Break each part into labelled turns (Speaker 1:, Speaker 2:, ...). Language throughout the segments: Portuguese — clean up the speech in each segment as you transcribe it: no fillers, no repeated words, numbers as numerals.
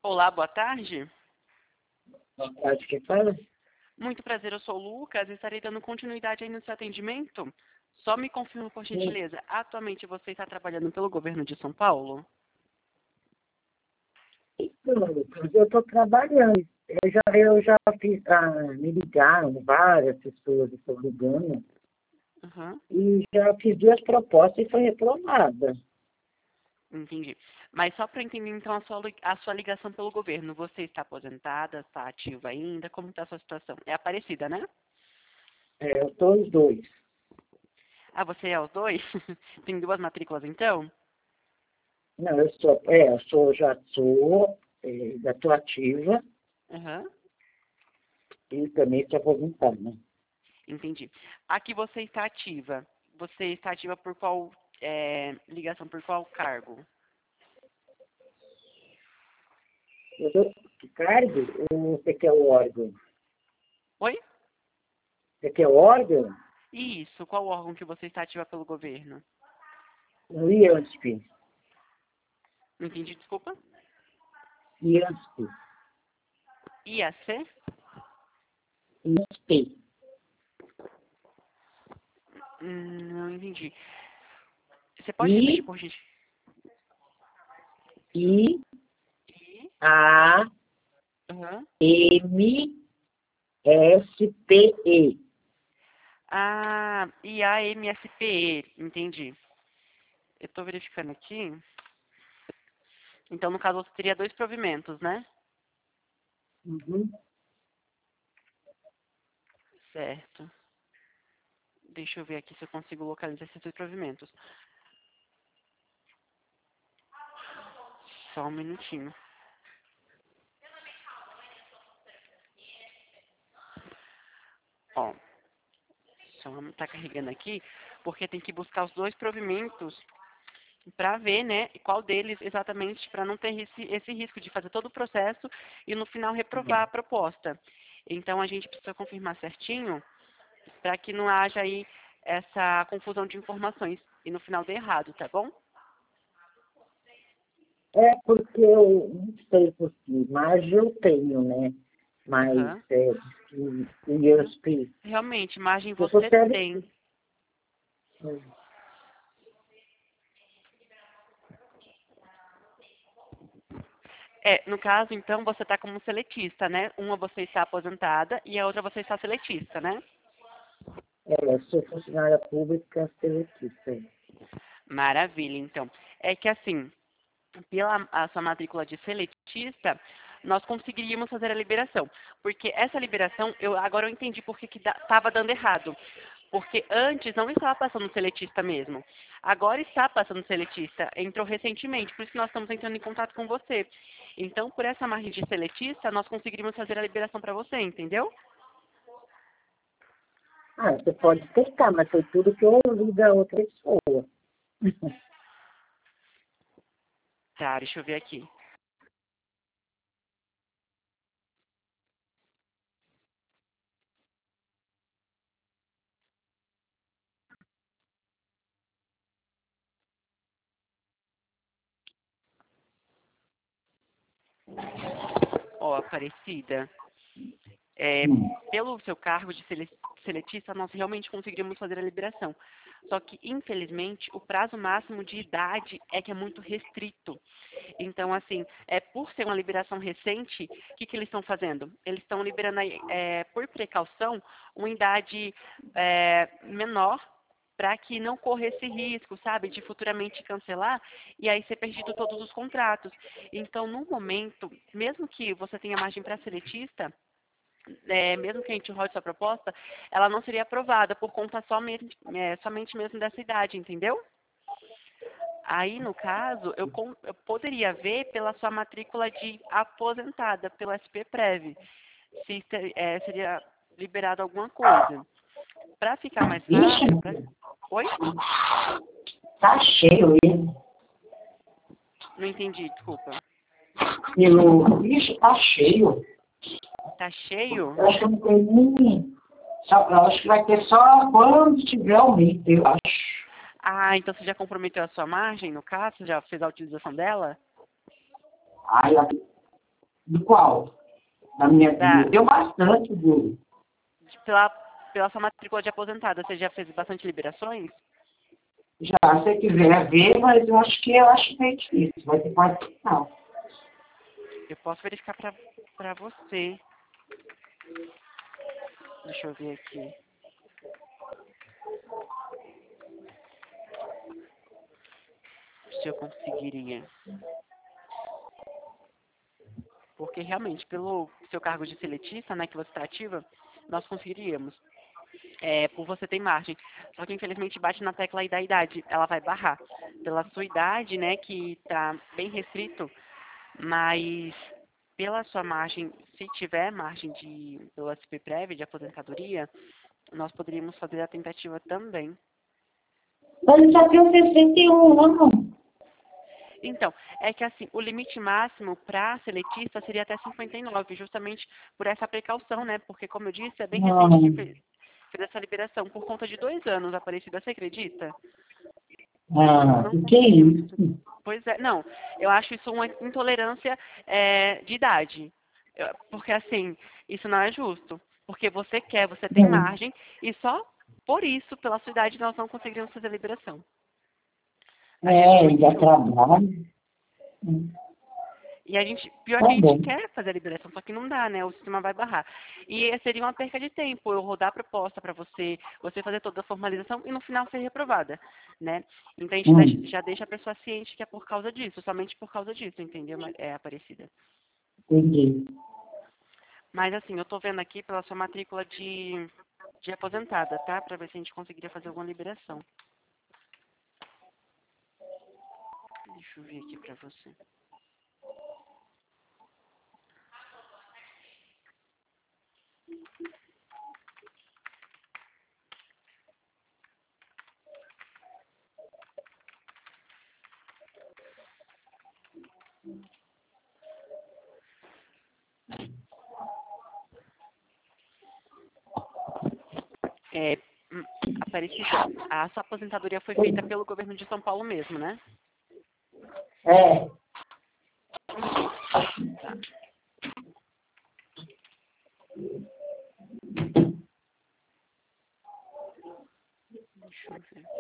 Speaker 1: Olá, boa tarde.
Speaker 2: Boa tarde, quem fala?
Speaker 1: Muito prazer, eu sou o Lucas e estarei dando continuidade aí no seu atendimento. Só me confirma, por gentileza, atualmente você está trabalhando pelo governo de São Paulo?
Speaker 2: Então, Lucas, eu estou trabalhando. Eu já fiz, me ligaram várias pessoas, estou ligando,
Speaker 1: Uhum,
Speaker 2: e já fiz 2 propostas e foi reprovada.
Speaker 1: entendi. Mas só para entender, então, a sua ligação pelo governo, você está aposentada, está ativa ainda? Como está a sua situação? É Aparecida, né?
Speaker 2: Eu estou os dois.
Speaker 1: Ah, você é os dois? Tem duas matrículas, então?
Speaker 2: Não, já estou ativa
Speaker 1: Uhum,
Speaker 2: e também estou aposentada.
Speaker 1: entendi. Aqui você está ativa. Você está ativa por qual ligação, por qual cargo?
Speaker 2: Eu dou cargo ou você quer o órgão?
Speaker 1: Oi?
Speaker 2: Você quer o órgão?
Speaker 1: Isso, qual órgão que você está ativa pelo governo?
Speaker 2: No IANSP.
Speaker 1: Não entendi, desculpa.
Speaker 2: IANSP.
Speaker 1: IAC?
Speaker 2: IANSP.
Speaker 1: Não entendi. Você pode repetir, por gentileza? Aham.
Speaker 2: IAMSPE.
Speaker 1: Ah, IAMSPE, entendi. Eu estou verificando aqui. Então, no caso, você teria dois provimentos, né?
Speaker 2: Uhum.
Speaker 1: Certo. Deixa eu ver aqui se eu consigo localizar esses dois provimentos. Só um minutinho. Ó, só tá carregando aqui, porque tem que buscar os dois provimentos para ver, né, qual deles exatamente, para não ter esse risco de fazer todo o processo e no final reprovar a proposta. Então, a gente precisa confirmar certinho para que não haja aí essa confusão de informações e no final dê errado, tá bom?
Speaker 2: É porque eu não sei por quê, mas eu tenho, né? Mas
Speaker 1: Aham.
Speaker 2: diz que o IANSP,
Speaker 1: Realmente, margem
Speaker 2: eu sou
Speaker 1: você tem.
Speaker 2: CLT.
Speaker 1: No caso, então, você está como seletista, né? Uma você está aposentada e a outra você está seletista, né?
Speaker 2: Eu sou funcionária pública seletista.
Speaker 1: Maravilha, então. É que assim, pela a sua matrícula de seletista, nós conseguiríamos fazer a liberação. Porque essa liberação, agora eu entendi por que estava dando errado. Porque antes não estava passando seletista mesmo. Agora está passando seletista. Entrou recentemente, por isso que nós estamos entrando em contato com você. Então, por essa margem de seletista, nós conseguiríamos fazer a liberação para você, entendeu?
Speaker 2: Você pode testar, mas foi tudo que eu ouvi da outra pessoa.
Speaker 1: Tá, deixa eu ver aqui. Ó, Aparecida. Pelo seu cargo de seletista, nós realmente conseguiríamos fazer a liberação. Só que, infelizmente, o prazo máximo de idade é que é muito restrito. Então, assim, por ser uma liberação recente, o que eles estão fazendo? Eles estão liberando, aí, por precaução, uma idade menor para que não corra esse risco, sabe, de futuramente cancelar e aí ser perdido todos os contratos. Então, no momento, mesmo que você tenha margem para seletista, mesmo que a gente rode sua proposta, ela não seria aprovada por conta somente mesmo dessa idade, entendeu? Aí, no caso, eu poderia ver pela sua matrícula de aposentada, pelo SP-Prev, se seria liberado alguma coisa. Para ficar mais
Speaker 2: Ixi,
Speaker 1: fácil... Oi?
Speaker 2: tá cheio ele.
Speaker 1: Não entendi, desculpa.
Speaker 2: Ixi, tá cheio.
Speaker 1: Tá cheio?
Speaker 2: Eu acho que não tem nem. Eu acho que vai ter só quando tiver aumento, eu acho.
Speaker 1: Ah, então você já comprometeu a sua margem, no caso? Você já fez a utilização dela?
Speaker 2: Ai, De qual? Da minha
Speaker 1: Da,
Speaker 2: vida. Deu bastante, viu?
Speaker 1: pela sua matrícula de aposentada, você já fez bastante liberações?
Speaker 2: Já, se você quiser ver, mas eu acho meio difícil. Vai ter parte final.
Speaker 1: Eu posso verificar pra você. Deixa eu ver aqui. Se eu conseguiria. Porque realmente, pelo seu cargo de seletista, né, que você está ativa, nós conseguiríamos. Por você ter margem. Só que infelizmente bate na tecla aí da idade, ela vai barrar. Pela sua idade, né, que está bem restrito, mas pela sua margem, se tiver margem pelo SP-Prev, de aposentadoria, nós poderíamos fazer a tentativa também.
Speaker 2: Mas já tem 61 anos.
Speaker 1: Então, é que assim, o limite máximo para seletista seria até 59, justamente por essa precaução, né? Porque, como eu disse, é bem recente que fez essa liberação, por conta de 2 anos, Aparecida, você acredita? Não
Speaker 2: Que é
Speaker 1: conseguimos.
Speaker 2: isso?
Speaker 1: Pois é, não, eu acho isso uma intolerância de idade. Porque, assim, isso não é justo. Porque você quer, você tem margem, e só por isso, pela sua idade, nós não conseguiríamos fazer a liberação. Acho isso muito
Speaker 2: Ainda
Speaker 1: injusto.
Speaker 2: trabalho.
Speaker 1: E a gente, pior que
Speaker 2: Tá
Speaker 1: a gente
Speaker 2: bom.
Speaker 1: quer fazer a liberação, só que não dá, né? O sistema vai barrar. E seria uma perca de tempo eu rodar a proposta para você, você fazer toda a formalização e no final ser reprovada, né? Então a gente já deixa a pessoa ciente que é por causa disso, somente por causa disso, entendeu? Aparecida.
Speaker 2: Entendi.
Speaker 1: Mas assim, eu tô vendo aqui pela sua matrícula de aposentada, tá? Para ver se a gente conseguiria fazer alguma liberação. Deixa eu ver aqui para você. Aparecida, a sua aposentadoria foi feita pelo governo de São Paulo mesmo, né? Tá. Deixa eu ver.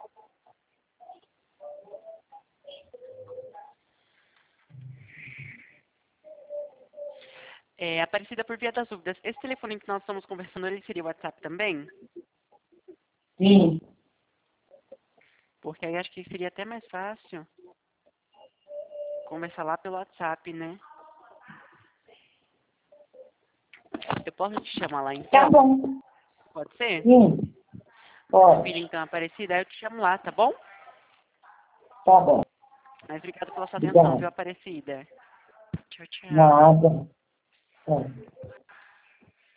Speaker 1: Aparecida, por via das dúvidas, esse telefone que nós estamos conversando, ele seria o WhatsApp também?
Speaker 2: Sim.
Speaker 1: Porque aí acho que seria até mais fácil conversar lá pelo WhatsApp, né? Eu posso te chamar lá
Speaker 2: Tá
Speaker 1: então?
Speaker 2: bom.
Speaker 1: Pode ser?
Speaker 2: Sim.
Speaker 1: Maravilha,
Speaker 2: Pode.
Speaker 1: então, Aparecida, aí eu te chamo lá, tá bom?
Speaker 2: Tá bom.
Speaker 1: Mas obrigada pela sua atenção, viu,
Speaker 2: Obrigado.
Speaker 1: Aparecida? Tchau, tchau.
Speaker 2: Nada. Tá.